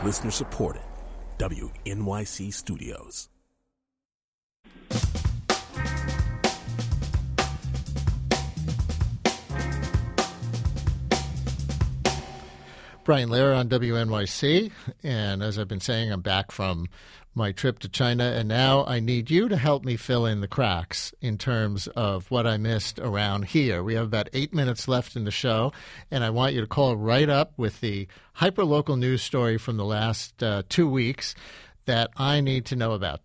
Listener supported. WNYC Studios. Brian Lehrer on WNYC, and as I've been saying, I'm back from my trip to China, and now I need you to help me fill in the cracks in terms of what I missed around here. We have about 8 minutes left in the show, and I want you to call right up with the hyperlocal news story from the last 2 weeks that I need to know about.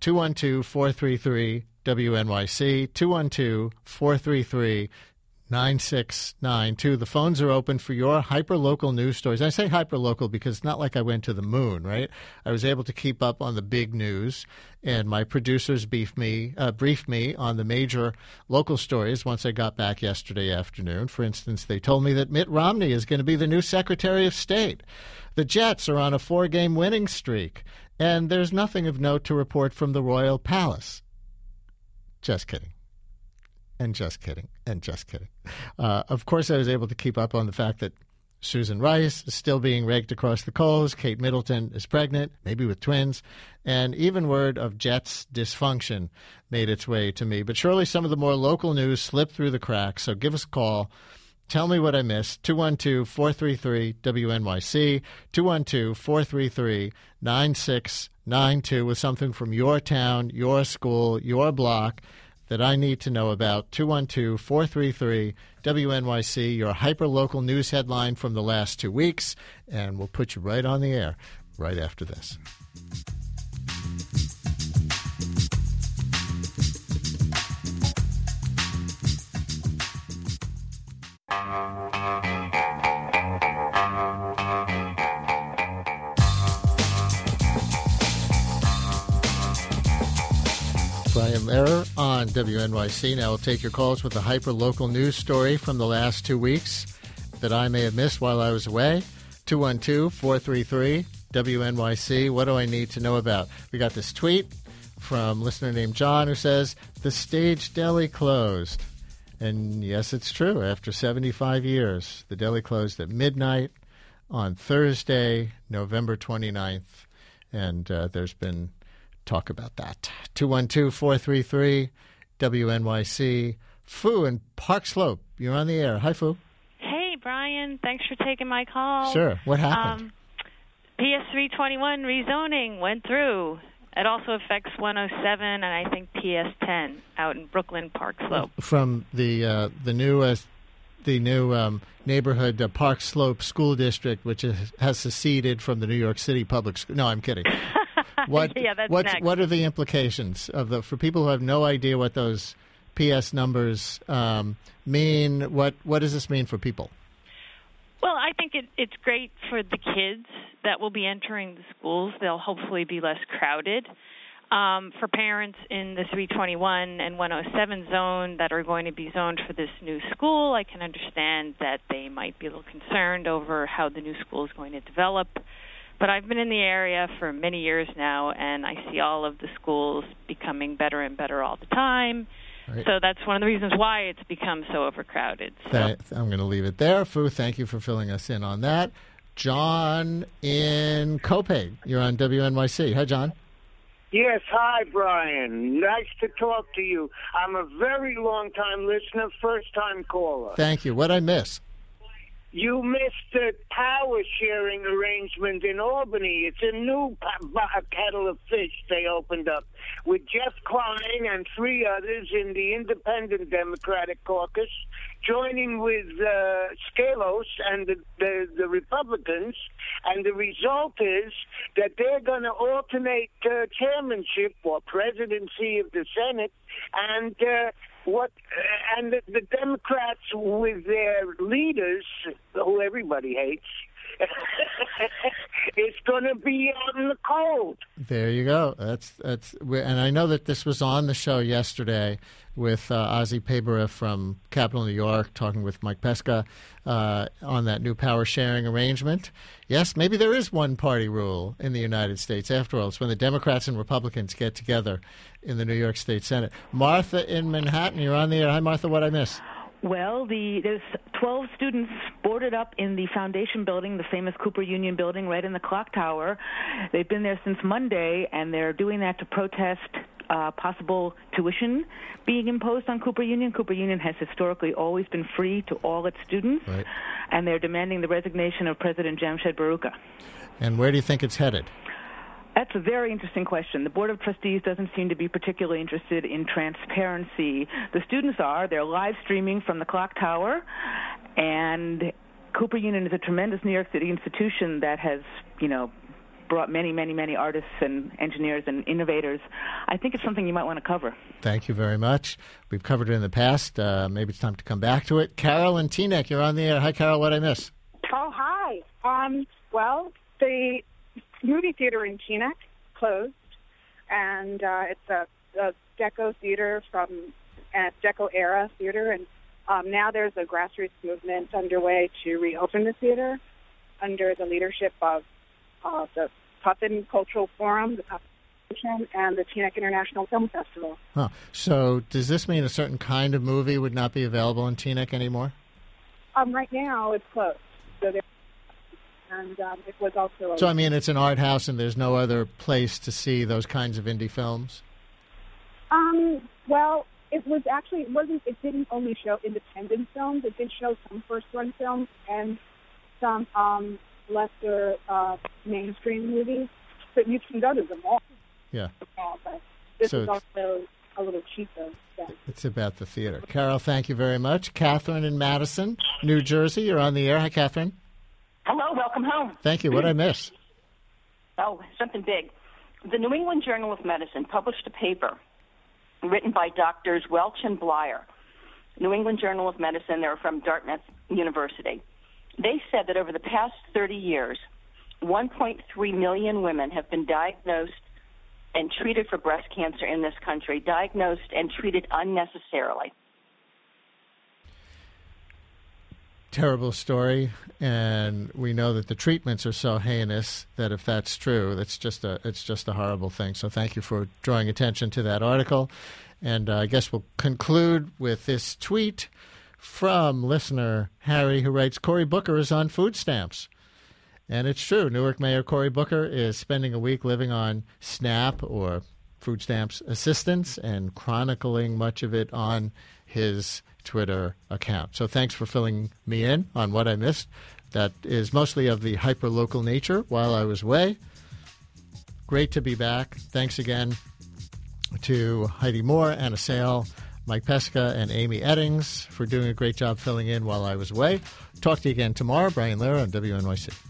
212-433-WNYC, 212-433-9692. The phones are open for your hyperlocal news stories. I say hyperlocal because it's not like I went to the moon, right? I was able to keep up on the big news, and my producers briefed me on the major local stories once I got back yesterday afternoon. For instance, they told me that Mitt Romney is going to be the new Secretary of State. The Jets are on a 4-game winning streak, and there's nothing of note to report from the Royal Palace. Just kidding. And just kidding. And just kidding. Of course, I was able to keep up on the fact that Susan Rice is still being raked across the coals. Kate Middleton is pregnant, maybe with twins. And even word of Jets dysfunction made its way to me. But surely some of the more local news slipped through the cracks. So give us a call. Tell me what I missed. 212-433-WNYC, 212-433-9692 with something from your town, your school, your block that I need to know about. 212-433-WNYC, your hyperlocal news headline from the last 2 weeks, and we'll put you right on the air right after this. Brian Lehrer on WNYC. Now we'll take your calls with a hyper-local news story from the last 2 weeks that I may have missed while I was away. 212-433-WNYC. What do I need to know about? We got this tweet from a listener named John who says, the Stage Deli closed. And yes, it's true. After 75 years, the deli closed at midnight on Thursday, November 29th. And there's been talk about that. 212-433-WNYC. Fu in Park Slope, you're on the air. Hi, Fu. Hey, Brian. Thanks for taking my call. Sure. What happened? PS 321 rezoning went through. It also affects 107 and I think PS 10 out in Brooklyn Park Slope. From the new neighborhood Park Slope School District, which has seceded from the New York City Public School. No, I'm kidding. What are the implications of for people who have no idea what those PS numbers mean? What does this mean for people? Well, I think it's great for the kids that will be entering the schools. They'll hopefully be less crowded. For parents in the 321 and 107 zone that are going to be zoned for this new school, I can understand that they might be a little concerned over how the new school is going to develop. But I've been in the area for many years now, and I see all of the schools becoming better and better all the time. Right. So that's one of the reasons why it's become so overcrowded. So. I'm going to leave it there. Fu, thank you for filling us in on that. John in Copiague, you're on WNYC. Hi, John. Yes, hi, Brian. Nice to talk to you. I'm a very long-time listener, first-time caller. Thank you. What'd I miss? You missed the power sharing arrangement in Albany. It's a new kettle of fish they opened up with Jeff Klein and 3 others in the Independent Democratic Caucus, joining with Scalos and the Republicans. And the result is that they're going to alternate chairmanship or presidency of the Senate, and the Democrats with their leaders, who everybody hates, is going to be out in the cold. There you go. And I know that this was on the show yesterday with Ozzy Paberev from Capital New York talking with Mike Pesca on that new power sharing arrangement. Yes, maybe there is one-party rule in the United States. After all, it's when the Democrats and Republicans get together in the New York State Senate. Martha in Manhattan, you're on the air. Hi, Martha. What'd I miss? Well, there's 12 students boarded up in the Foundation building, the famous Cooper Union building right in the clock tower. They've been there since Monday, and they're doing that to protest possible tuition being imposed on Cooper Union. Cooper Union has historically always been free to all its students, right, and they're demanding the resignation of President Jamshed Baruka. And where do you think it's headed? That's a very interesting question. The Board of Trustees doesn't seem to be particularly interested in transparency. The students are. They're live streaming from the clock tower, and Cooper Union is a tremendous New York City institution that has, brought many, many, many artists and engineers and innovators. I think it's something you might want to cover. Thank you very much. We've covered it in the past. Maybe it's time to come back to it. Carol and Teaneck, you're on the air. Hi, Carol. What'd I miss? Oh, hi. Well, the movie theater in Teaneck closed, and it's a Deco theater Deco era theater, and now there's a grassroots movement underway to reopen the theater under the leadership of the Puffin Cultural Forum, the Puffin Foundation, and the Teaneck International Film Festival. Huh. So does this mean a certain kind of movie would not be available in Teaneck anymore? Right now it's closed. So it was also. So I mean, it's an art house, and there's no other place to see those kinds of indie films. Well, it didn't only show independent films. It did show some first-run films and some lesser mainstream movies. But you can go to them all. Yeah. But this is also a little cheaper. Yeah. It's about the theater. Carol, thank you very much. Catherine in Madison, New Jersey, you're on the air. Hi, Catherine. Hello, welcome home. Thank you. What did I miss? Oh, something big. The New England Journal of Medicine published a paper written by Doctors Welch and Blyer. New England Journal of Medicine, they're from Dartmouth University. They said that over the past 30 years, 1.3 million women have been diagnosed and treated for breast cancer in this country, diagnosed and treated unnecessarily. Terrible story, and we know that the treatments are so heinous that if that's true, it's just a horrible thing. So thank you for drawing attention to that article. And I guess we'll conclude with this tweet from listener Harry, who writes, Cory Booker is on food stamps. And it's true. Newark Mayor Cory Booker is spending a week living on SNAP or food stamps assistance and chronicling much of it on his Twitter account. So thanks for filling me in on what I missed. That is mostly of the hyper-local nature while I was away. Great to be back. Thanks again to Heidi Moore, Anna Sale, Mike Pesca, and Amy Eddings for doing a great job filling in while I was away. Talk to you again tomorrow. Brian Lehrer on WNYC.